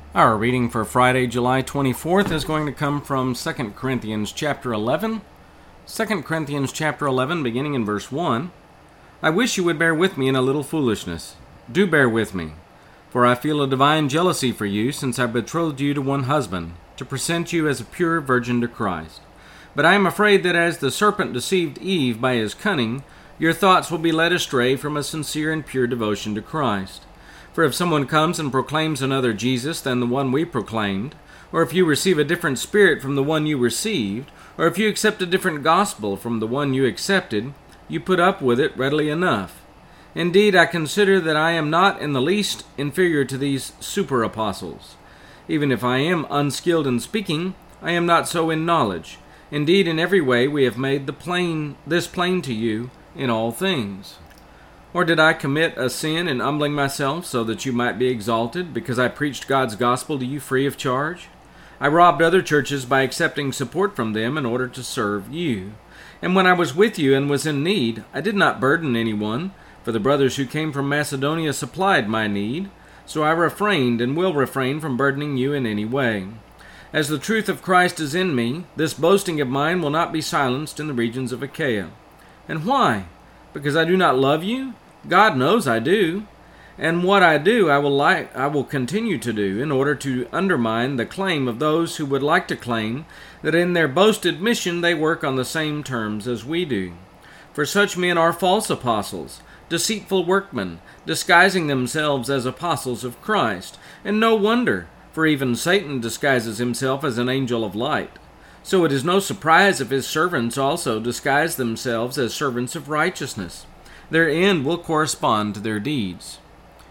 Our reading for Friday, July 24th is going to come from 2 Corinthians chapter 11. 2 Corinthians chapter 11, beginning in verse 1. I wish you would bear with me in a little foolishness. Do bear with me, for I feel a divine jealousy for you, since I betrothed you to one husband, to present you as a pure virgin to Christ. But I am afraid that as the serpent deceived Eve by his cunning, your thoughts will be led astray from a sincere and pure devotion to Christ. For if someone comes and proclaims another Jesus than the one we proclaimed, or if you receive a different spirit from the one you received, or if you accept a different gospel from the one you accepted, you put up with it readily enough. Indeed, I consider that I am not in the least inferior to these super-apostles. Even if I am unskilled in speaking, I am not so in knowledge. Indeed, in every way we have made this plain to you in all things. Or did I commit a sin in humbling myself so that you might be exalted, because I preached God's gospel to you free of charge? I robbed other churches by accepting support from them in order to serve you. And when I was with you and was in need, I did not burden anyone, for the brothers who came from Macedonia supplied my need, so I refrained and will refrain from burdening you in any way. As the truth of Christ is in me, this boasting of mine will not be silenced in the regions of Achaia. And why? Because I do not love you? God knows I do. And what I do, I will continue to do, in order to undermine the claim of those who would like to claim that in their boasted mission they work on the same terms as we do. For such men are false apostles, deceitful workmen, disguising themselves as apostles of Christ. And no wonder, for even Satan disguises himself as an angel of light. So it is no surprise if his servants also disguise themselves as servants of righteousness. Their end will correspond to their deeds.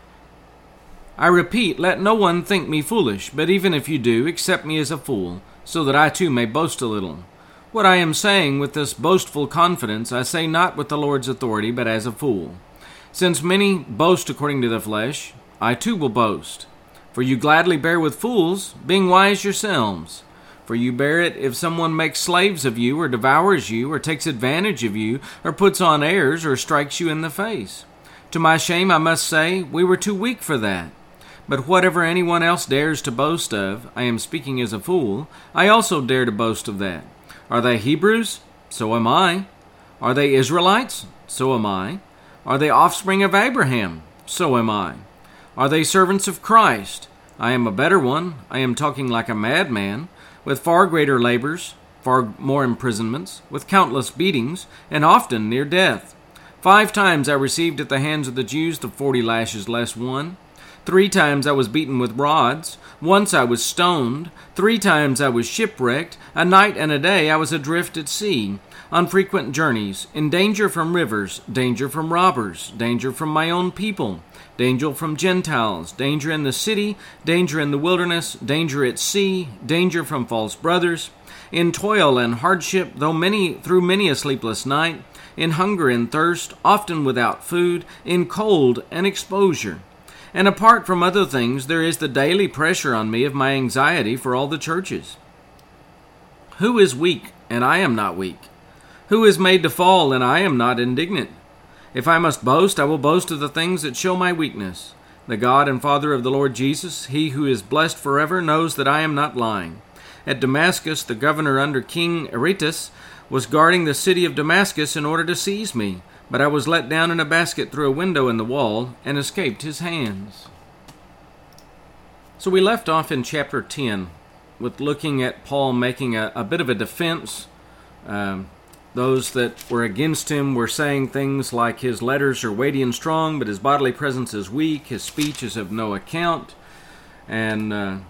I repeat, let no one think me foolish, but even if you do, accept me as a fool, so that I too may boast a little. What I am saying with this boastful confidence, I say not with the Lord's authority, but as a fool. Since many boast according to the flesh, I too will boast. For you gladly bear with fools, being wise yourselves. For you bear it if someone makes slaves of you, or devours you, or takes advantage of you, or puts on airs, or strikes you in the face. To my shame I must say, we were too weak for that. But whatever anyone else dares to boast of, I am speaking as a fool, I also dare to boast of that. Are they Hebrews? So am I. Are they Israelites? So am I. Are they offspring of Abraham? So am I. Are they servants of Christ? I am a better one. I am talking like a madman, with far greater labors, far more imprisonments, with countless beatings, and often near death. 5 times I received at the hands of the Jews the 40 lashes less one. 3 times I was beaten with rods. Once I was stoned. 3 times I was shipwrecked. A night and a day I was adrift at sea, on frequent journeys, in danger from rivers, danger from robbers, danger from my own people, danger from Gentiles, danger in the city, danger in the wilderness, danger at sea, danger from false brothers, in toil and hardship, through many a sleepless night, in hunger and thirst, often without food, in cold and exposure. And apart from other things, there is the daily pressure on me of my anxiety for all the churches. Who is weak, and I am not weak? Who is made to fall, and I am not indignant? If I must boast, I will boast of the things that show my weakness. The God and Father of the Lord Jesus, He who is blessed forever, knows that I am not lying. At Damascus, the governor under King Aretas was guarding the city of Damascus in order to seize me, but I was let down in a basket through a window in the wall and escaped his hands. So we left off in chapter 10 with looking at Paul making a bit of a defense. Those that were against him were saying things like his letters are weighty and strong, but his bodily presence is weak, his speech is of no account. And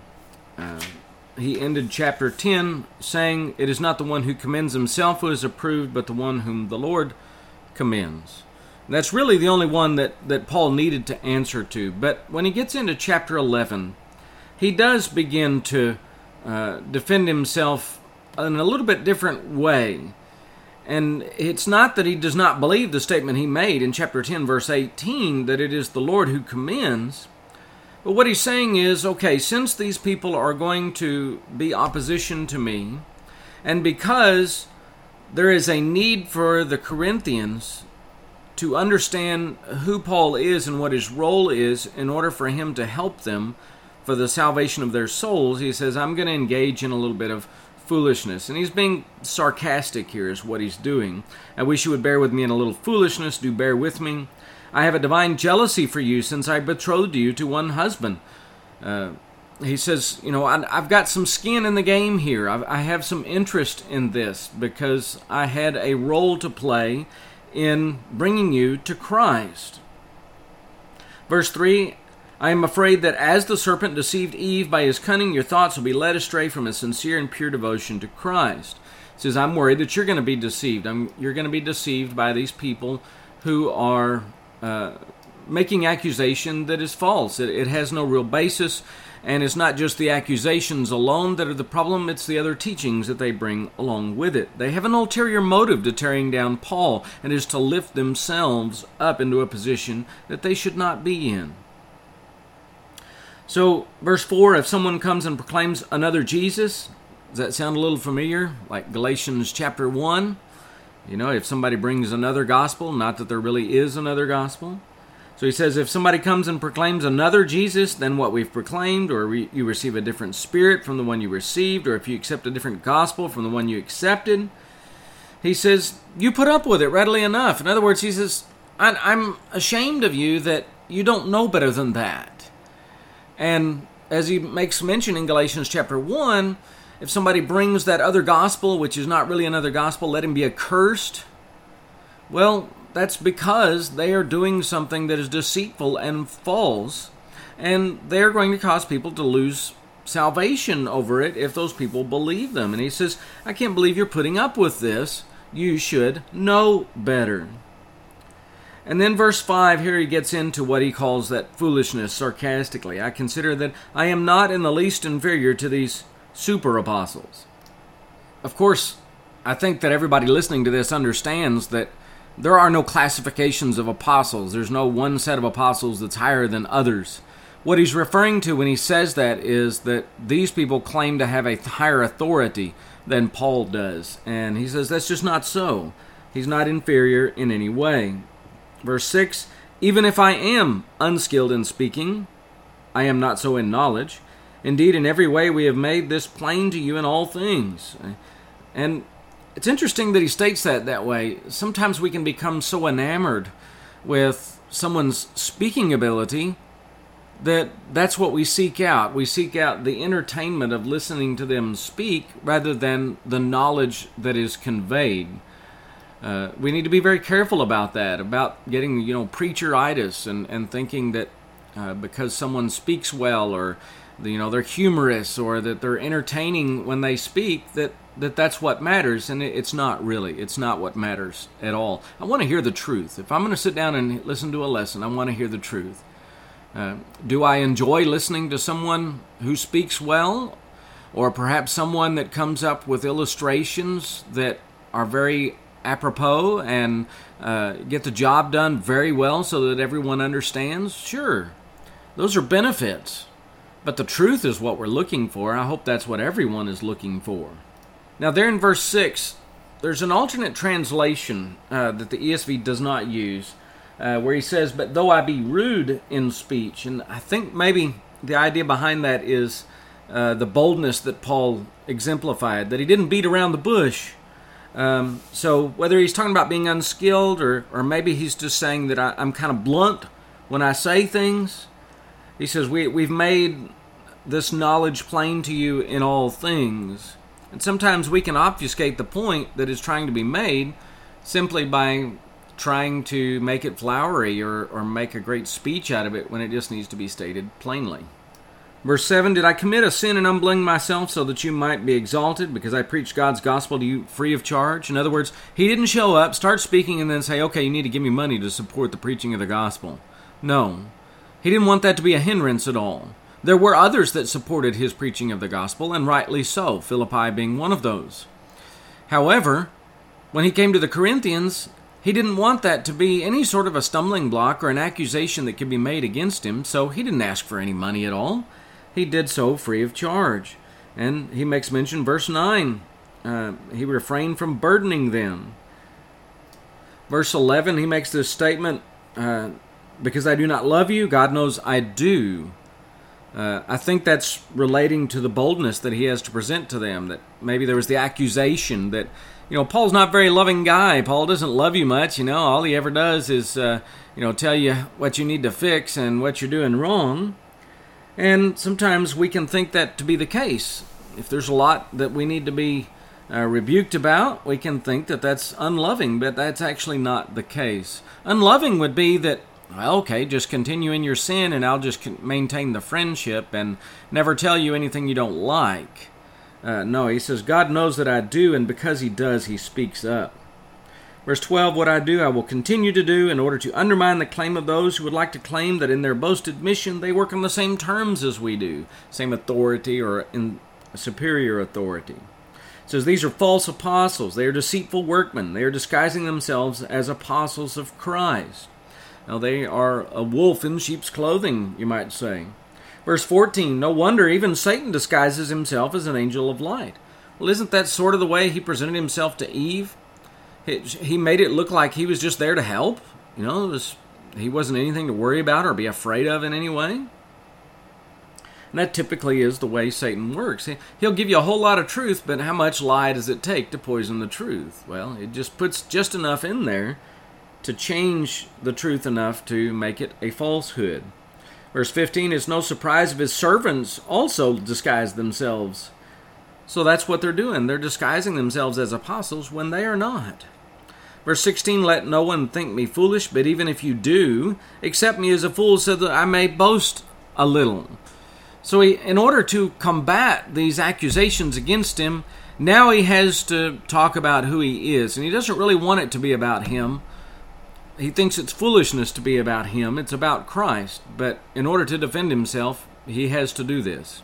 he ended chapter 10 saying, it is not the one who commends himself who is approved, but the one whom the Lord commends. And that's really the only one that Paul needed to answer to. But when he gets into chapter 11, he does begin to defend himself in a little bit different way. And it's not that he does not believe the statement he made in chapter 10, verse 18, that it is the Lord who commends. But what he's saying is, okay, since these people are going to be opposition to me, and because there is a need for the Corinthians to understand who Paul is and what his role is in order for him to help them for the salvation of their souls, he says, I'm going to engage in a little bit of foolishness. And he's being sarcastic here is what he's doing. I wish you would bear with me in a little foolishness. Do bear with me. I have a divine jealousy for you since I betrothed you to one husband. He says, I've got some skin in the game here. I have some interest in this because I had a role to play in bringing you to Christ. Verse 3, I am afraid that as the serpent deceived Eve by his cunning, your thoughts will be led astray from a sincere and pure devotion to Christ. He says, I'm worried that you're going to be deceived. You're going to be deceived by these people who are making accusation that is false. It has no real basis, and it's not just the accusations alone that are the problem, it's the other teachings that they bring along with it. They have an ulterior motive to tearing down Paul, and is to lift themselves up into a position that they should not be in. So, verse 4, if someone comes and proclaims another Jesus, does that sound a little familiar? Like Galatians chapter 1? If somebody brings another gospel, not that there really is another gospel. So he says, if somebody comes and proclaims another Jesus than what we've proclaimed, or you receive a different spirit from the one you received, or if you accept a different gospel from the one you accepted, he says, you put up with it readily enough. In other words, he says, I'm ashamed of you that you don't know better than that. And as he makes mention in Galatians chapter 1, if somebody brings that other gospel, which is not really another gospel, let him be accursed. Well, that's because they are doing something that is deceitful and false, and they're going to cause people to lose salvation over it if those people believe them. And he says, I can't believe you're putting up with this. You should know better. And then verse 5, here he gets into what he calls that foolishness sarcastically. I consider that I am not in the least inferior to these super apostles. Of course, I think that everybody listening to this understands that there are no classifications of apostles. There's no one set of apostles that's higher than others. What he's referring to when he says that is that these people claim to have a higher authority than Paul does. And he says that's just not so. He's not inferior in any way. Verse 6, even if I am unskilled in speaking, I am not so in knowledge. Indeed, in every way we have made this plain to you in all things. And it's interesting that he states that way. Sometimes we can become so enamored with someone's speaking ability that's what we seek out. We seek out the entertainment of listening to them speak rather than the knowledge that is conveyed. We need to be very careful about that, about getting, preacheritis and thinking that because someone speaks well or, they're humorous or that they're entertaining when they speak, that's what matters. And it's not really. It's not what matters at all. I want to hear the truth. If I'm going to sit down and listen to a lesson, I want to hear the truth. Do I enjoy listening to someone who speaks well? Or perhaps someone that comes up with illustrations that are very apropos and get the job done very well so that everyone understands? Sure, those are benefits. But the truth is what we're looking for. I hope that's what everyone is looking for. Now there in verse 6, there's an alternate translation that the ESV does not use, where he says, but though I be rude in speech. And I think maybe the idea behind that is the boldness that Paul exemplified, that he didn't beat around the bush. So whether he's talking about being unskilled or maybe he's just saying that I'm kind of blunt when I say things, he says we've made this knowledge plain to you in all things. And sometimes we can obfuscate the point that is trying to be made simply by trying to make it flowery or make a great speech out of it when it just needs to be stated plainly. Verse 7, did I commit a sin in humbling myself so that you might be exalted because I preached God's gospel to you free of charge? In other words, he didn't show up, start speaking, and then say, okay, you need to give me money to support the preaching of the gospel. No, he didn't want that to be a hindrance at all. There were others that supported his preaching of the gospel, and rightly so, Philippi being one of those. However, when he came to the Corinthians, he didn't want that to be any sort of a stumbling block or an accusation that could be made against him, so he didn't ask for any money at all. He did so free of charge. And he makes mention, verse 9, he refrained from burdening them. Verse 11, he makes this statement, because I do not love you, God knows I do. I think that's relating to the boldness that he has to present to them, that maybe there was the accusation that, Paul's not a very loving guy. Paul doesn't love you much. All he ever does is, tell you what you need to fix and what you're doing wrong. And sometimes we can think that to be the case. If there's a lot that we need to be rebuked about, we can think that that's unloving, but that's actually not the case. Unloving would be that, okay, just continue in your sin and I'll just maintain the friendship and never tell you anything you don't like. No, he says, God knows that I do, and because he does, he speaks up. Verse 12, what I do, I will continue to do in order to undermine the claim of those who would like to claim that in their boasted mission they work on the same terms as we do, same authority or in superior authority. It says these are false apostles. They are deceitful workmen. They are disguising themselves as apostles of Christ. Now they are a wolf in sheep's clothing, you might say. Verse 14, no wonder even Satan disguises himself as an angel of light. Well, isn't that sort of the way he presented himself to Eve? He made it look like he was just there to help. He wasn't anything to worry about or be afraid of in any way. And that typically is the way Satan works. He'll give you a whole lot of truth, but how much lie does it take to poison the truth? Well, it just puts just enough in there to change the truth enough to make it a falsehood. Verse 15, it's no surprise if his servants also disguise themselves. So that's what they're doing. They're disguising themselves as apostles when they are not. Verse 16, let no one think me foolish, but even if you do, accept me as a fool so that I may boast a little. So in order to combat these accusations against him, now he has to talk about who he is. And he doesn't really want it to be about him. He thinks it's foolishness to be about him. It's about Christ. But in order to defend himself, he has to do this.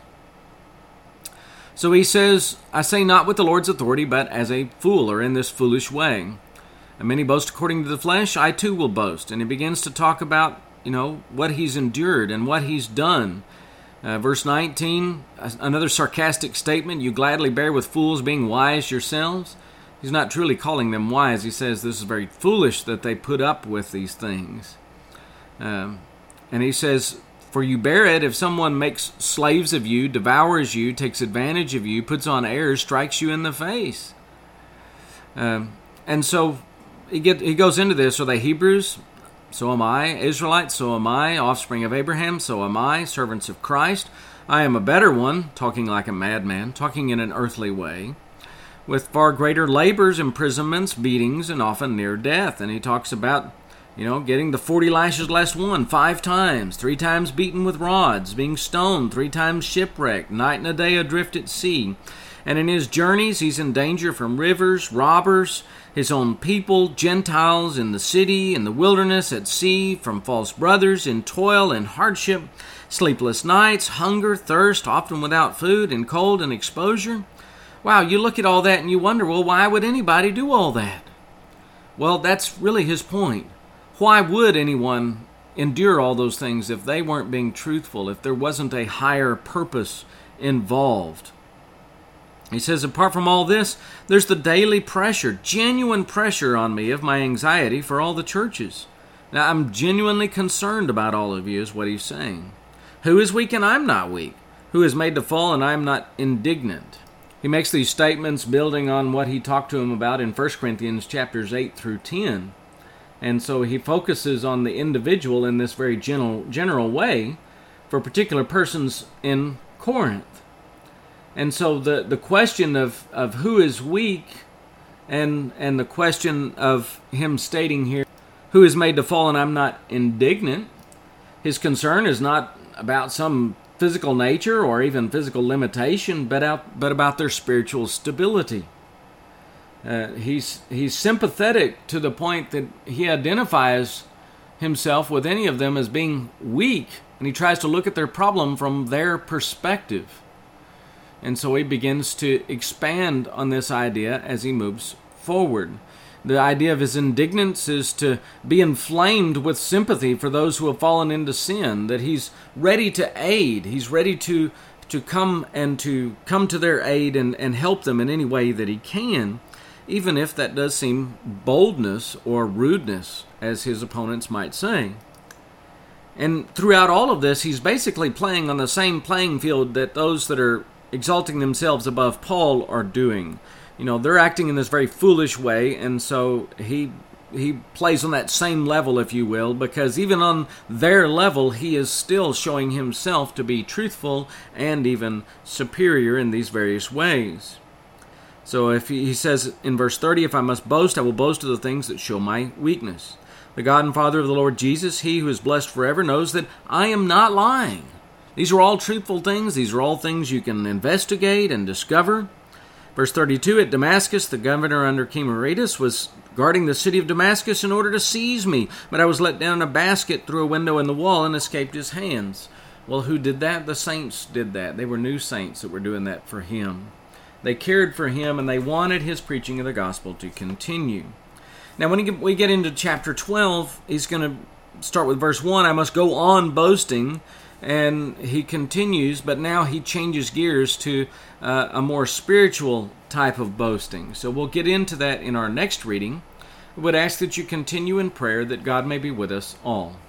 So he says, I say not with the Lord's authority, but as a fool, or in this foolish way. And many boast according to the flesh, I too will boast. And he begins to talk about, what he's endured and what he's done. Verse 19, another sarcastic statement, you gladly bear with fools, being wise yourselves. He's not truly calling them wise. He says this is very foolish that they put up with these things. And he says, for you bear it if someone makes slaves of you, devours you, takes advantage of you, puts on airs, strikes you in the face. And so he goes into this. Are they Hebrews? So am I. Israelites? So am I. Offspring of Abraham? So am I. Servants of Christ? I am a better one, talking like a madman, talking in an earthly way, with far greater labors, imprisonments, beatings, and often near death. And he talks about, getting the 40 lashes less one 5 times, 3 times beaten with rods, being stoned, 3 times shipwrecked, night and a day adrift at sea. And in his journeys, he's in danger from rivers, robbers, his own people, Gentiles in the city, in the wilderness, at sea, from false brothers, in toil and hardship, sleepless nights, hunger, thirst, often without food, and cold and exposure. Wow, you look at all that and you wonder, well, why would anybody do all that? Well, that's really his point. Why would anyone endure all those things if they weren't being truthful, if there wasn't a higher purpose involved? He says, apart from all this, there's the daily pressure, genuine pressure on me of my anxiety for all the churches. Now, I'm genuinely concerned about all of you, is what he's saying. Who is weak and I'm not weak? Who is made to fall and I'm not indignant? He makes these statements building on what he talked to him about in 1 Corinthians chapters 8 through 10. And so he focuses on the individual in this very general way for particular persons in Corinth. And so the question of who is weak and the question of him stating here, who is made to fall and I'm not indignant, his concern is not about some physical nature or even physical limitation, but about their spiritual stability. He's sympathetic to the point that he identifies himself with any of them as being weak, and he tries to look at their problem from their perspective. And so he begins to expand on this idea as he moves forward. The idea of his indignance is to be inflamed with sympathy for those who have fallen into sin, that he's ready to aid. He's ready to come to their aid and help them in any way that he can, even if that does seem boldness or rudeness, as his opponents might say. And throughout all of this, he's basically playing on the same playing field that those that are exalting themselves above Paul are doing. They're acting in this very foolish way, and so he plays on that same level, if you will, because even on their level, he is still showing himself to be truthful and even superior in these various ways. So if he says in verse 30, if I must boast, I will boast of the things that show my weakness. The God and Father of the Lord Jesus, he who is blessed forever, knows that I am not lying. These are all truthful things. These are all things you can investigate and discover. Verse 32, at Damascus, the governor under King Aretas was guarding the city of Damascus in order to seize me, but I was let down in a basket through a window in the wall and escaped his hands. Well, who did that? The saints did that. They were new saints that were doing that for him. They cared for him, and they wanted his preaching of the gospel to continue. Now, when we get into chapter 12, he's going to start with verse 1, I must go on boasting, and he continues, but now he changes gears to a more spiritual type of boasting. So we'll get into that in our next reading. I would ask that you continue in prayer that God may be with us all.